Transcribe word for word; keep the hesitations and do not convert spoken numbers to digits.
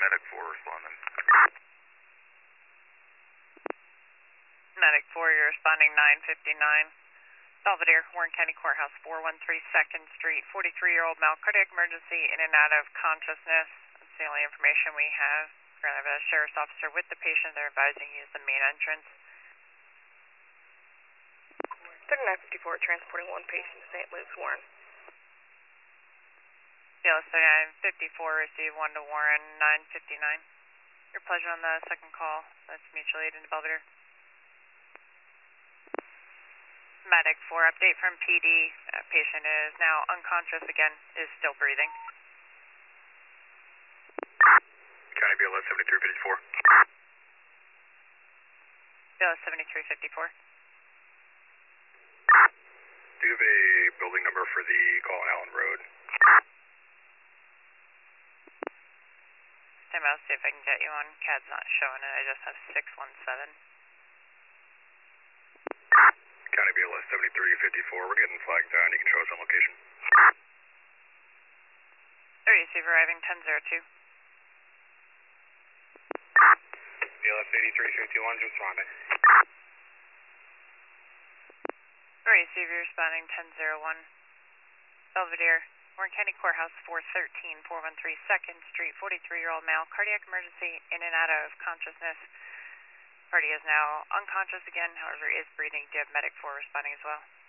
medic four responding. Medic four, you're responding nine fifty-nine. Belvedere, Warren County Courthouse, four one three second Street, forty-three-year-old male, cardiac emergency, in and out of consciousness. That's the only information we have. We're going to have a sheriff's officer with the patient. They're advising use the main entrance. thirty-nine fifty-four, transporting one patient to Saint Luke's, Warren. C L S thirty-nine fifty-four, receive one to Warren, nine fifty-nine. Your pleasure on the second call. That's mutual aid into Belvedere. Medic four, update from P D. Uh, patient is now unconscious again, is still breathing. County B L S seventy-three fifty-four. B L S seventy-three fifty-four. Do you have a building number for the call on Allen Road? Time out, see if I can get you on. C A D's not showing it, I just have six one seven. County B L S seventy-three fifty-four, we're getting flagged down. You can show us on location. Receive arriving ten oh two. B L S eighty-three fifty-one, just responding. Receive, you're responding ten oh one. Belvedere, Warren County Courthouse, four thirteen, four one three second Street, forty-three-year-old male, cardiac emergency, in and out of consciousness. Party is now unconscious again, however, is breathing. Do you have medic four responding as well?